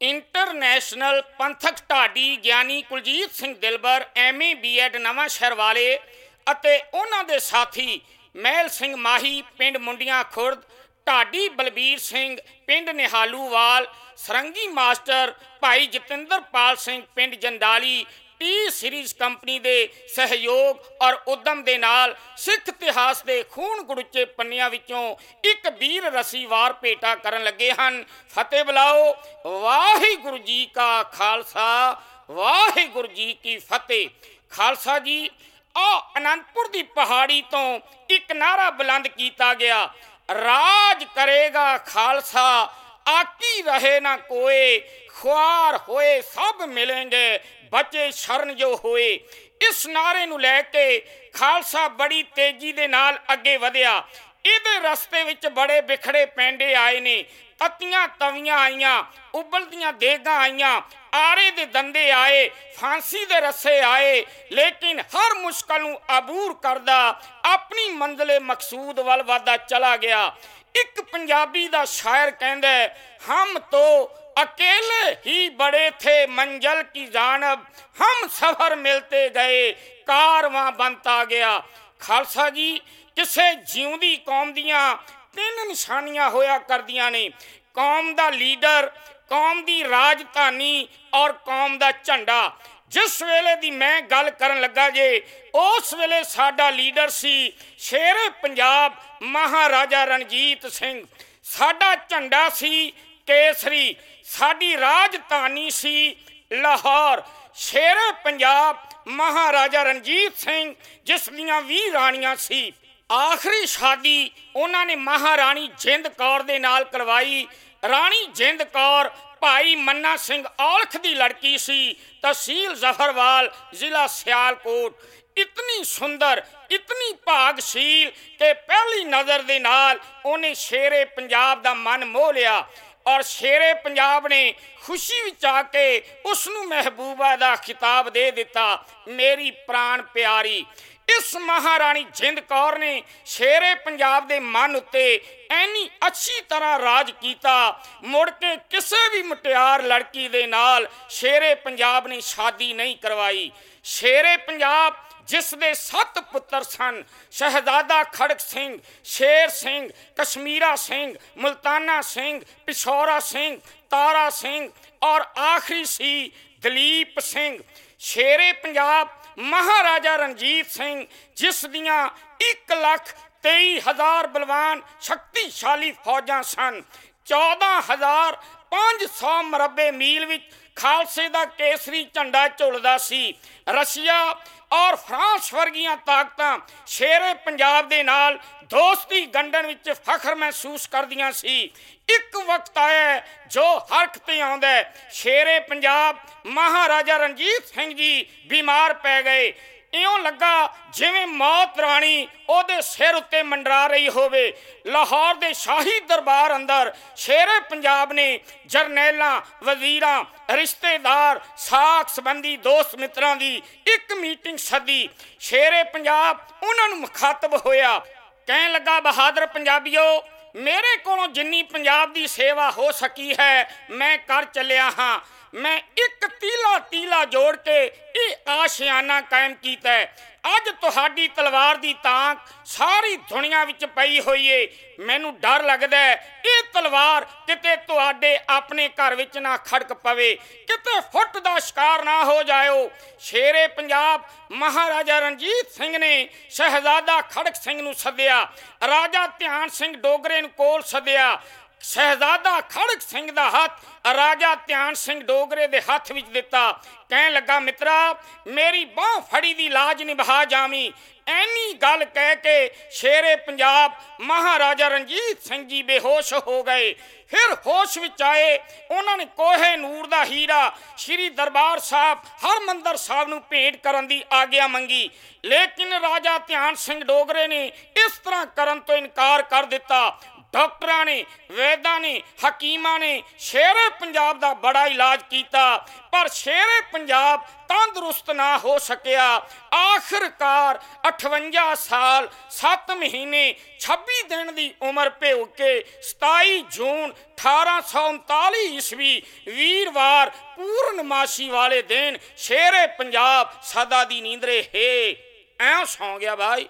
International ਪੰਥਕ ਢਾਡੀ ਗਿਆਨੀ ਕੁਲਜੀਤ ਸਿੰਘ ਦਿਲਬਰ MA B.Ed ਨਵਾਂ ਸ਼ਹਿਰ ਵਾਲੇ ਅਤੇ ਉਹਨਾਂ ਦੇ ਸਾਥੀ ਮਹਿਲ ਸਿੰਘ ਮਾਹੀ ਪਿੰਡ ਮੁੰਡੀਆਂ ਖੁਰਦ, ਢਾਡੀ ਬਲਬੀਰ ਸਿੰਘ ਪਿੰਡ ਨਿਹਾਲੂਵਾਲ, ਸਰੰਗੀ ਮਾਸਟਰ ਭਾਈ ਜਤਿੰਦਰਪਾਲ ਸਿੰਘ ਪਿੰਡ ਜੰਡਾਲੀ ਟੀ ਸੀਰੀਜ਼ ਕੰਪਨੀ ਦੇ ਸਹਿਯੋਗ ਔਰ ਉਦਮ ਦੇ ਨਾਲ ਸਿੱਖ ਇਤਿਹਾਸ ਦੇ ਖੂਨ ਗੁੜਚੇ ਪੰਨਿਆਂ ਵਿੱਚੋਂ ਇੱਕ ਵੀਰ ਰਸੀ ਵਾਰ ਭੇਟਾ ਕਰਨ ਲੱਗੇ ਹਨ। ਫਤਿਹ ਬੁਲਾਓ। ਵਾਹਿਗੁਰੂ ਜੀ ਕਾ ਖਾਲਸਾ, ਵਾਹਿਗੁਰੂ ਜੀ ਕੀ ਫਤਿਹ। ਖਾਲਸਾ ਜੀ, ਅਨੰਦਪੁਰ ਦੀ ਪਹਾੜੀ ਤੋਂ ਇੱਕ ਨਾਰਾ ਬੁਲੰਦ ਕੀਤਾ ਗਿਆ, ਰਾਜ ਕਰੇਗਾ ਖਾਲਸਾ, ਆਕੀ ਰਹੇ ਨਾ ਕੋਏ, ख्वार होए सब मिलेंगे, बचे शरण जो होए। इस नारे नूं लैके खालसा बड़ी तेजी दे नाल अगे वधिया। इहदे रस्ते विच बड़े बिखड़े पैंडे आए ने, तत्तियां तवियां आईयां, उबलदियां देगां आईयां, आरे दे दंदे आए, फांसी दे रस्से आए, लेकिन हर मुश्किल नूं अबूर करदा अपनी मंजिले मकसूद वल वधदा चला गया। एक पंजाबी दा शायर कहंदा है, हम तो अकेले ही बड़े थे मंजिल की जानब, हम सफर मिलते गए कारवां बनता गया। खालसा जी, किसे जिउंदी कौम दियां तीन निशानियां होया करदियां ने, कौम दा लीडर, कौम दी राजधानी और कौम दा झंडा। जिस वेले दी मैं गल करन लगा जे, उस वेले साडा लीडर सी शेरे पंजाब महाराजा रणजीत सिंह, साडा झंडा सी केसरी, साडी राजधानी सी लाहौर। शेरे पंजाब महाराजा रणजीत सिंह जिस दियां 20 राणियां सी। आखिरी शादी उन्होंने महाराणी जिंद कौर दे नाल करवाई। राणी जिंद कौर भाई मन्ना सिंह औलख दी लड़की सी, तहसील जफरवाल, जिला सियालकोट। इतनी सुंदर, इतनी भागशील कि पहली नज़र दे नाल उन्हें शेरे पंजाब दा मन मोह लिया और शेरे पंजाब ने खुशी विच आके उसनू महबूबा दा खिताब दे दिता, मेरी प्राण प्यारी। इस महाराणी जिंद कौर ने शेरे पंजाब दे मन उत्ते ऐनी अच्छी तरह राज किया, मुड़ के किसी भी मुटियार लड़की दे नाल शेरे पंजाब ने शादी नहीं करवाई। शेरे पंजाब जिस दे 7 पुत्र सन, शहजादा खड़क सिंह, शेर सिंह, कश्मीरा सिंह, मुल्ताना सिंह, पिशौरा सिंह, तारा सिंह और आखिरी सी दलीप सिंह। शेरे पंजाब महाराजा रणजीत सिंह जिस दियां 1,23,000 बलवान शक्तिशाली फौजां सन, 14,500 मरबे मील विच खालसे दा केसरी झंडा झुलदा सी। रशिया और फ्रांस वर्गियां ताकतां शेरे पंजाब दे नाल दोस्ती गंढण विच फखर महसूस करदियां सी। एक वक्त आया जो हरख ते आउंदा है, शेरे पंजाब महाराजा रणजीत सिंह जी बीमार पै गए। इउं लगा जिवें मौत राणी ओहदे सिर उत्ते मंडरा रही होवे। लाहौर दे शाही दरबार अंदर शेरे पंजाब ने जरनैलां, वजीरां, रिश्तेदार, साख संबंधी, दोस्त मित्रां दी एक मीटिंग सदी। शेरे पंजाब उन्हां नूं मुखातब होया, कहण लगा, बहादुर पंजाबियो, मेरे कोलों जिन्नी पंजाब दी सेवा हो सकी है मैं कर चलिया हाँ। मैं एक तीला जोड़ के ये आशियाना कायम कीता है। अज तुहाडी तलवार दी ताक सारी दुनिया विच पई होई है। मैनू डर लगदा है ये तलवार किते तुहाडे अपने घर विच ना खड़क पवे, किते फुट दा शिकार ना हो जाओ। शेरे पंजाब महाराजा रणजीत सिंह ने शहजादा खड़क सिंह नूं सद्दिया, राजा ध्यान सिंह डोगरे नूं कोल सद्दिया। शहजादा खड़क सिंह दा हथ राजा ध्यान सिंह डोगरे दे हथ विच दिता। कहण लगा, मित्रा, मेरी बांह फड़ी दी लाज निभा जावी। ऐनी गल कह के शेरे पंजाब महाराजा रणजीत सिंह जी बेहोश हो गए। फिर होश विच आए, उन्होंने कोहे नूर दा हीरा श्री दरबार साहब हरमंदर साहब नूं भेंट करन दी आग्या मंगी, लेकिन राजा ध्यान सिंह डोगरे ने इस तरह करन तो इनकार कर दिता। ਡਾਕਟਰਾਂ ਨੇ, ਵੈਦਾਂ ਨੇ, ਹਕੀਮਾਂ ਨੇ ਸ਼ੇਰੇ ਪੰਜਾਬ ਦਾ ਬੜਾ ਇਲਾਜ ਕੀਤਾ, ਪਰ ਸ਼ੇਰੇ ਪੰਜਾਬ ਤੰਦਰੁਸਤ ਨਾ ਹੋ ਸਕਿਆ। ਆਖਿਰਕਾਰ 58 ਸਾਲ 7 ਮਹੀਨੇ 26 ਦਿਨ ਦੀ ਉਮਰ ਭਿਓ ਕੇ 27 ਜੂਨ 1839 ਈਸਵੀ ਵੀਰਵਾਰ ਪੂਰਨਮਾਸ਼ੀ ਵਾਲੇ ਦਿਨ ਸ਼ੇਰੇ ਪੰਜਾਬ ਸਦਾ ਦੀ ਨੀਂਦਰੇ ਹੈ ਐਂ ਸੌਂ ਗਿਆ ਭਾਈ।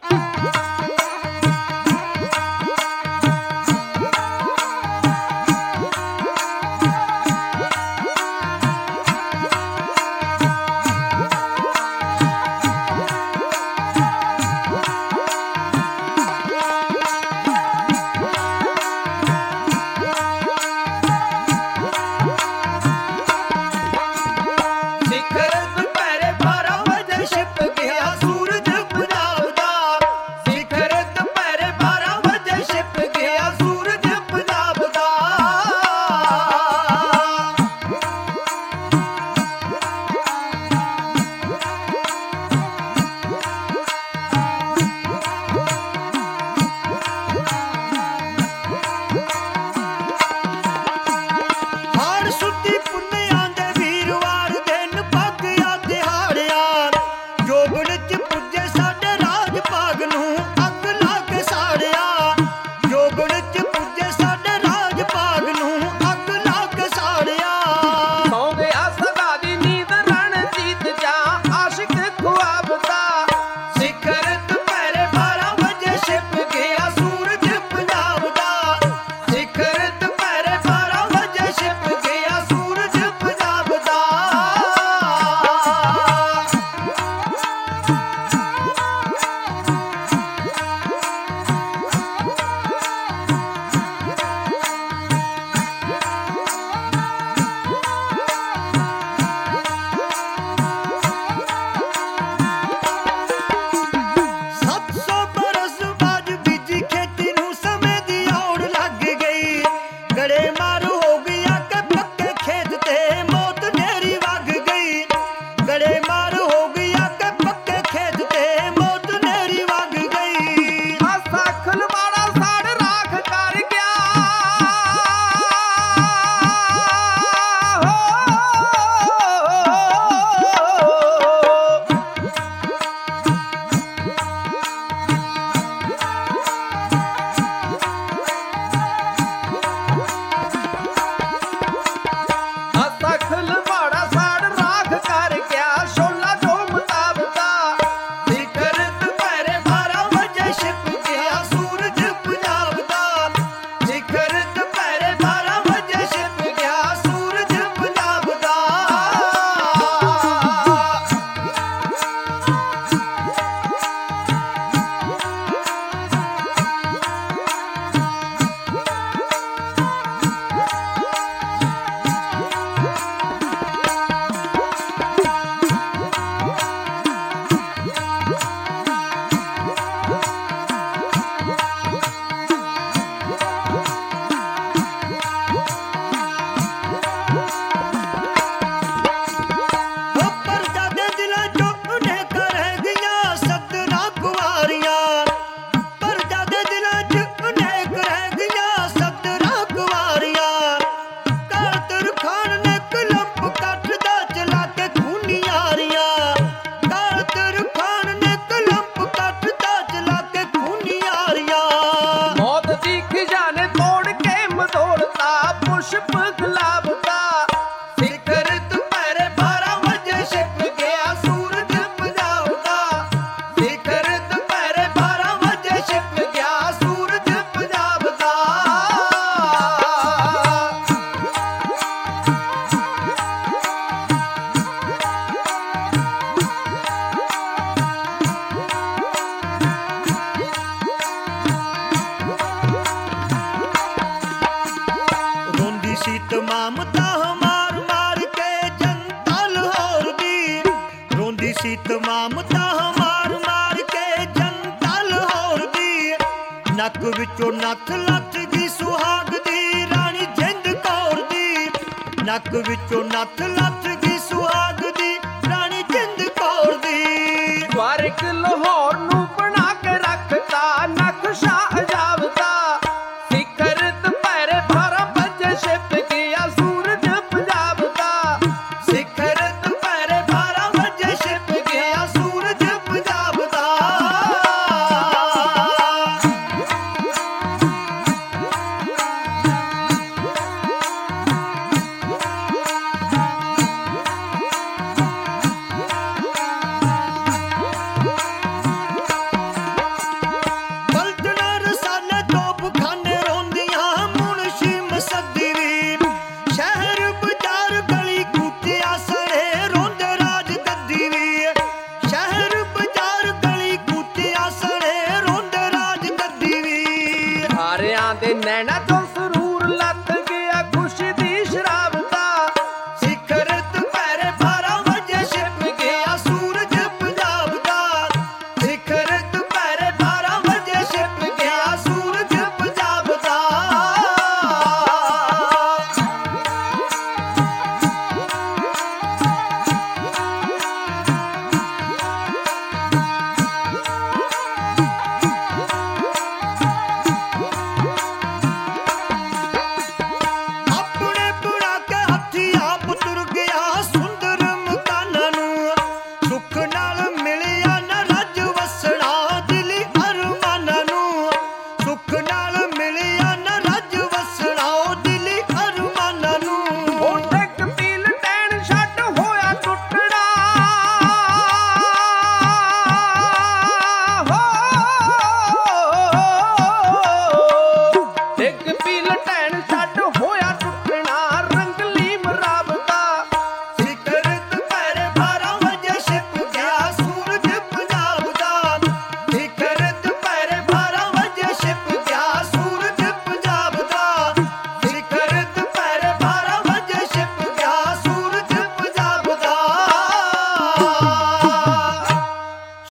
ਨੱਕ ਵਿੱਚੋਂ ਨੱਥ ਲੱਥ ਗਈ ਸੁਹਾਗ ਦੀ ਰਾਣੀ ਜਿੰਦ ਕੌਰ ਦੀ, ਨੱਕ ਵਿੱਚੋਂ ਨੱਥ ਲੱਥ ਗਈ